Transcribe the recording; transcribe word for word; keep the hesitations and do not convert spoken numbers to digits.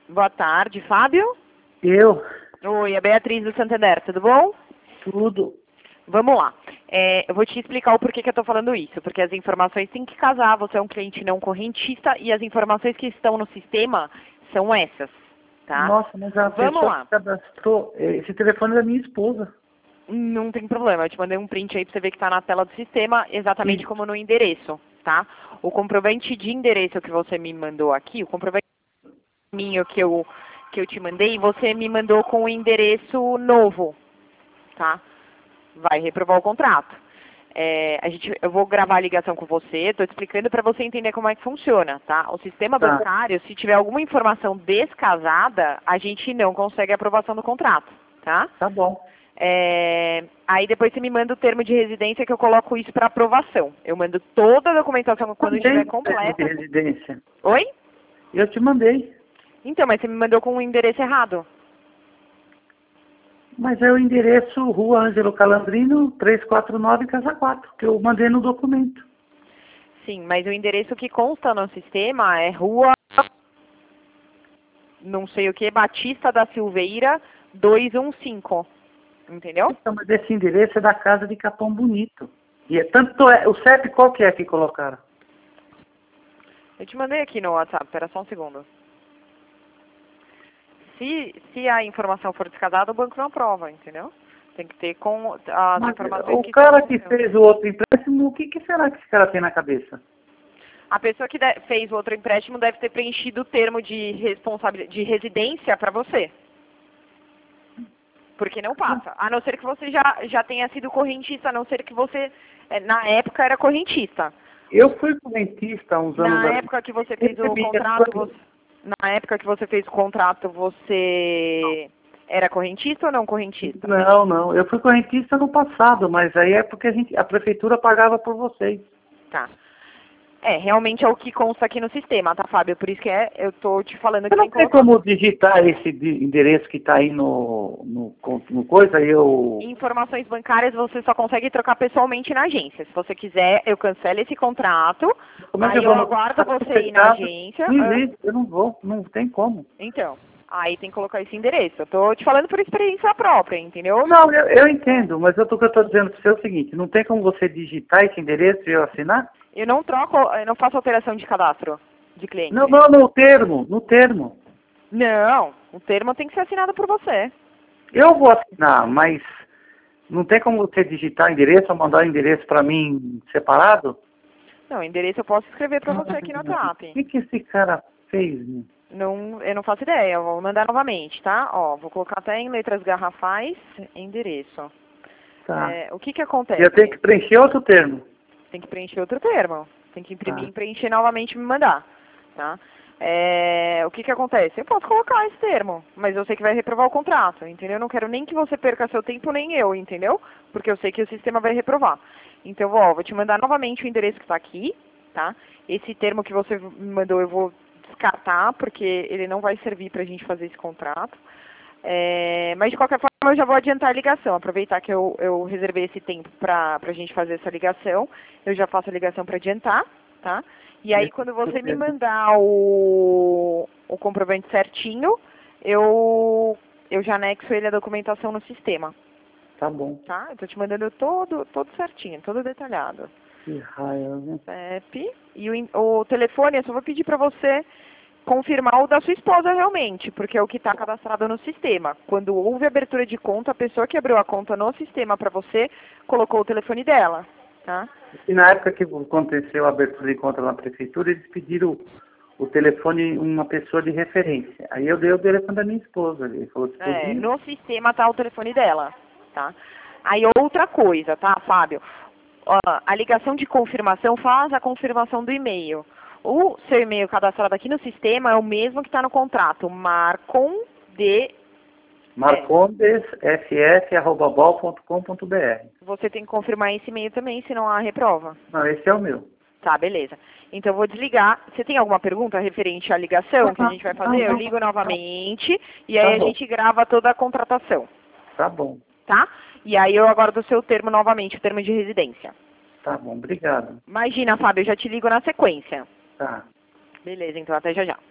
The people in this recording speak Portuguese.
Boa tarde, Fábio? Eu? Oi, a Beatriz do Santander, tudo bom? Tudo. Vamos lá. É, eu vou te explicar o porquê que eu estou falando isso, porque as informações têm que casar, você é um cliente não correntista e as informações que estão no sistema são essas, tá? Nossa, mas a Vamos pessoa lá. que cadastrou, esse telefone é da minha esposa. Não tem problema, eu te mandei um print aí para você ver que está na tela do sistema, exatamente Sim. como no endereço, tá? O comprovante de endereço que você me mandou aqui, o comprovante minho que eu, que eu te mandei, você me mandou com o endereço novo, tá? Vai reprovar o contrato. É, a gente, eu vou gravar a ligação com você, estou explicando para você entender como é que funciona, tá? O sistema Tá. bancário, se tiver alguma informação descasada, a gente não consegue a aprovação do contrato, tá? Tá bom. É, aí depois você me manda o termo de residência que eu coloco isso para aprovação. Eu mando toda a documentação quando Mandei estiver o termo completa. de residência. Oi? Eu te mandei. Então, mas você me mandou com o endereço errado. Mas é o endereço Rua Ângelo Calandrino, trezentos e quarenta e nove, Casa quatro, que eu mandei no documento. Sim, mas o endereço que consta no sistema é Rua, não sei o que, Batista da Silveira, duzentos e quinze. Entendeu? Então, mas esse endereço é da casa de Capão Bonito. E é tanto é, o C E P qual que é que colocaram? Eu te mandei aqui no WhatsApp, espera só um segundo. Se, se a informação for descasada, o banco não aprova, entendeu? Tem que ter com as Mas informações o que cara estão que no seu. fez o outro empréstimo, o que, que será que esse cara tem na cabeça? A pessoa que de- fez o outro empréstimo deve ter preenchido o termo de responsabilidade, de residência para você. Porque não passa. A não ser que você já, já tenha sido correntista, a não ser que você, eh, na época, era correntista. Eu fui correntista há uns anos Na atrás. época que você fez o Recebi as contrato, coisas. você, na época que você fez o contrato, você era correntista ou não correntista? Não, não. Eu fui correntista no passado, mas aí é porque a, gente, a prefeitura pagava por vocês. Tá. É, realmente é o que consta aqui no sistema, tá, Fábio? Por isso que é, eu tô te falando Você que não tem que tem colocar. como digitar esse di- endereço que está aí no, no, con- no coisa e eu... Informações bancárias você só consegue trocar pessoalmente na agência. Se você quiser, eu cancelo esse contrato, Como é que aí eu eu vou... no- aguardo você ir na fechado? agência. Não ah, existe, eu não vou, não tem como. Então, aí tem que colocar esse endereço. Eu tô te falando por experiência própria, entendeu? Não, eu, eu entendo, mas eu tô, o que eu estou dizendo para você é o seguinte, não tem como você digitar esse endereço e eu assinar? Eu não troco, eu não faço alteração de cadastro de cliente. Não, não, no termo, no termo. Não, o termo tem que ser assinado por você. Eu vou assinar, mas não tem como você digitar endereço ou mandar o endereço para mim separado? Não, o endereço eu posso escrever para você aqui no O WhatsApp. que, que esse cara fez? Né? Não, eu não faço ideia, eu vou mandar novamente, tá? Ó, vou colocar até em letras garrafais, endereço. Tá. É, o que que E acontece? eu tenho que preencher outro termo. Tem que preencher outro termo. Tem que imprimir Tá. e preencher novamente e me mandar, tá? É, o que que acontece? Eu posso colocar esse termo, mas eu sei que vai reprovar o contrato, entendeu? Eu não quero nem que você perca seu tempo, nem eu, entendeu? Porque eu sei que o sistema vai reprovar. Então, ó, vou te mandar novamente o endereço que está aqui, tá? Esse termo que você me mandou eu vou descartar, porque ele não vai servir para a gente fazer esse contrato. É, mas, de qualquer forma, eu já vou adiantar a ligação. Aproveitar que eu, eu reservei esse tempo para a gente fazer essa ligação. Eu já faço a ligação para adiantar, tá? E aí, quando você me mandar o, o comprovante certinho, eu, eu já anexo ele a documentação no sistema, Tá bom. tá? Eu tô te mandando todo, todo certinho, todo detalhado. Que raio, né? C E P e o, in- o telefone, eu só vou pedir para você confirmar o da sua esposa realmente, porque é o que está cadastrado no sistema. Quando houve abertura de conta, a pessoa que abriu a conta no sistema para você colocou o telefone dela, tá? E na época que aconteceu a abertura de conta na prefeitura, eles pediram o telefone uma pessoa de referência. Aí eu dei o telefone da minha esposa. Ele falou que É, podia. no sistema tá o telefone dela, tá? Aí outra coisa, tá, Fábio? Ó, a ligação de confirmação faz a confirmação do e-mail. O seu e-mail cadastrado aqui no sistema é o mesmo que está no contrato, marcom de... marcondes f f arroba bol ponto com ponto b r. Você tem que confirmar esse e-mail também, senão a reprova. Não, esse é o meu. Tá, beleza. Então eu vou desligar. Você tem alguma pergunta referente à ligação que a gente vai fazer? Eu ligo novamente e aí Tá a bom. gente grava toda a contratação, Tá bom. tá? E aí eu aguardo o seu termo novamente, o termo de residência. Tá bom, obrigado. Imagina, Fábio, eu já te ligo na sequência. Tá. Beleza, então até já já.